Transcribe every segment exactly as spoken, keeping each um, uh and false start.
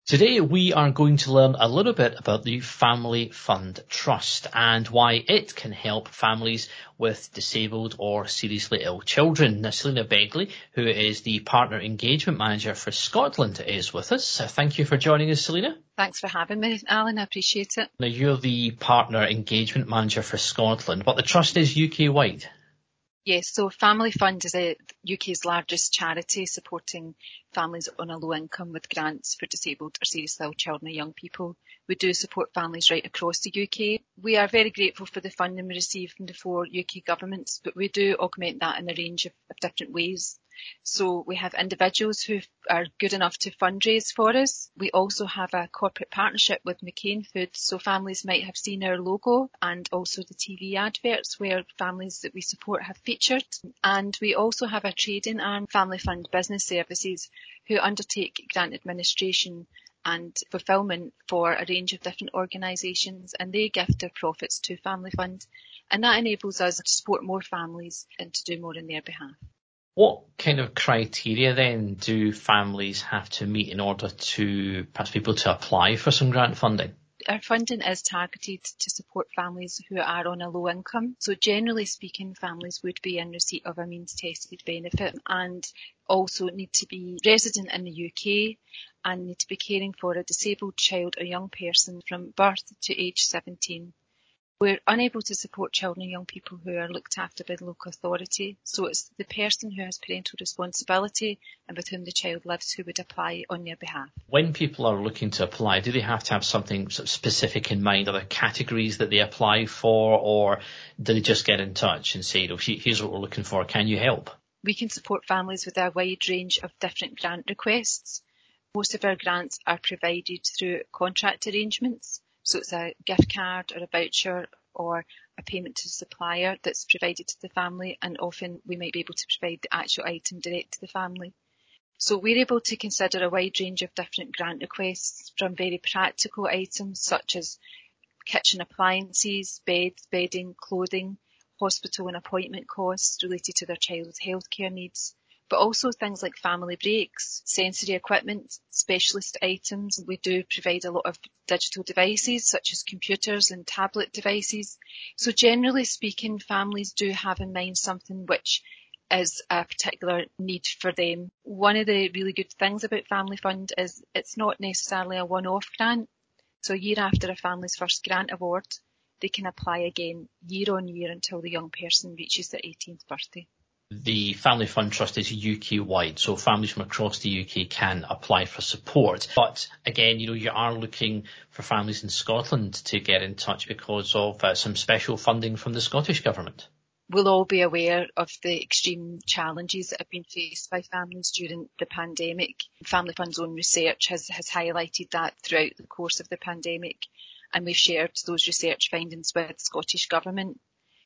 Today we are going to learn a little bit about the Family Fund Trust and why it can help families with disabled or seriously ill children. Now, Selina Begley, who is the Partner Engagement Manager for Scotland, is with us. So thank you for joining us, Selina. Thanks for having me, Alan. I appreciate it. Now, you're the Partner Engagement Manager for Scotland, but the trust is U K-wide. Yes, so Family Fund is a U K's largest charity supporting families on a low income with grants for disabled or seriously ill children and young people. We do support families right across the U K. We are very grateful for the funding we receive from the four U K governments, but we do augment that in a range of, of different ways. So we have individuals who are good enough to fundraise for us. We also have a corporate partnership with McCain Foods, so families might have seen our logo and also the T V adverts where families that we support have featured. And we also have a trading arm, Family Fund Business Services, who undertake grant administration and fulfilment for a range of different organisations, and they gift their profits to Family Fund, and that enables us to support more families and to do more on their behalf. What kind of criteria then do families have to meet in order to perhaps be able to apply for some grant funding? Our funding is targeted to support families who are on a low income. So generally speaking, families would be in receipt of a means tested benefit and also need to be resident in the U K and need to be caring for a disabled child or young person from birth to age seventeen. We're unable to support children and young people who are looked after by the local authority, so it's the person who has parental responsibility and with whom the child lives who would apply on their behalf. When people are looking to apply, do they have to have something sort of specific in mind? Are there categories that they apply for, or do they just get in touch and say, oh, here's what we're looking for, can you help? We can support families with a wide range of different grant requests. Most of our grants are provided through contract arrangements. So it's a gift card or a voucher or a payment to the supplier that's provided to the family, and often we might be able to provide the actual item direct to the family. So we're able to consider a wide range of different grant requests, from very practical items such as kitchen appliances, beds, bedding, clothing, hospital and appointment costs related to their child's healthcare needs, but also things like family breaks, sensory equipment, specialist items. We do provide a lot of digital devices such as computers and tablet devices. So generally speaking, families do have in mind something which is a particular need for them. One of the really good things about Family Fund is it's not necessarily a one-off grant. So a year after a family's first grant award, they can apply again year on year until the young person reaches their eighteenth birthday. The Family Fund Trust is U K-wide, so families from across the U K can apply for support. But again, you know, you are looking for families in Scotland to get in touch because of uh, some special funding from the Scottish Government. We'll all be aware of the extreme challenges that have been faced by families during the pandemic. Family Fund's own research has, has highlighted that throughout the course of the pandemic, and we've shared those research findings with the Scottish Government.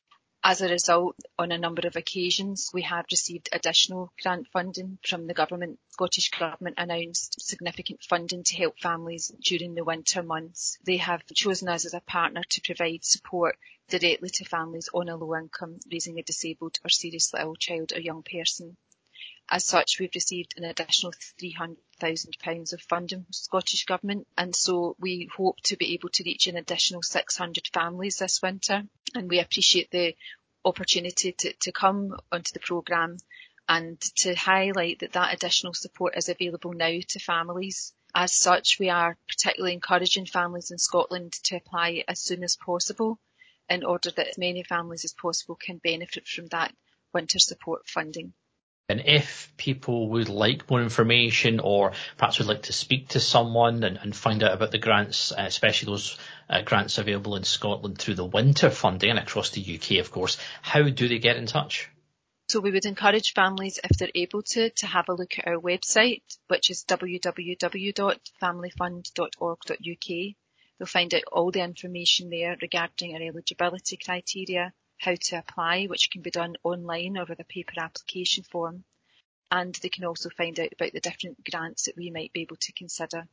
As a result, on a number of occasions, we have received additional grant funding from the government. The Scottish Government announced significant funding to help families during the winter months. They have chosen us as a partner to provide support directly to families on a low income, raising a disabled or seriously ill child or young person. As such, we've received an additional three hundred thousand pounds of funding from the Scottish Government, and so we hope to be able to reach an additional six hundred families this winter. And we appreciate the opportunity to, to come onto the programme and to highlight that that additional support is available now to families. As such, we are particularly encouraging families in Scotland to apply as soon as possible in order that as many families as possible can benefit from that winter support funding. And if people would like more information or perhaps would like to speak to someone and, and find out about the grants, uh, especially those uh, grants available in Scotland through the winter funding and across the U K, of course, how do they get in touch? So we would encourage families, if they're able to, to have a look at our website, which is w w w dot family fund dot org dot u k. They'll find out all the information there regarding our eligibility criteria, how to apply, which can be done online or with a paper application form. And they can also find out about the different grants that we might be able to consider.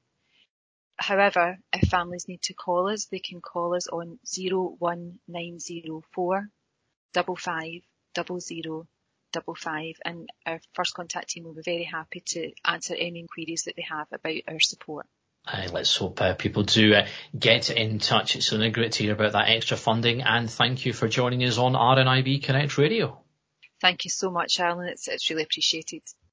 However, if families need to call us, they can call us on zero one nine zero four five five zero zero five five, and our first contact team will be very happy to answer any inquiries that they have about our support. Uh, let's hope uh, people do uh, get in touch. It's so great to hear about that extra funding, and thank you for joining us on R N I B Connect Radio. Thank you so much, Alan. It's, it's really appreciated.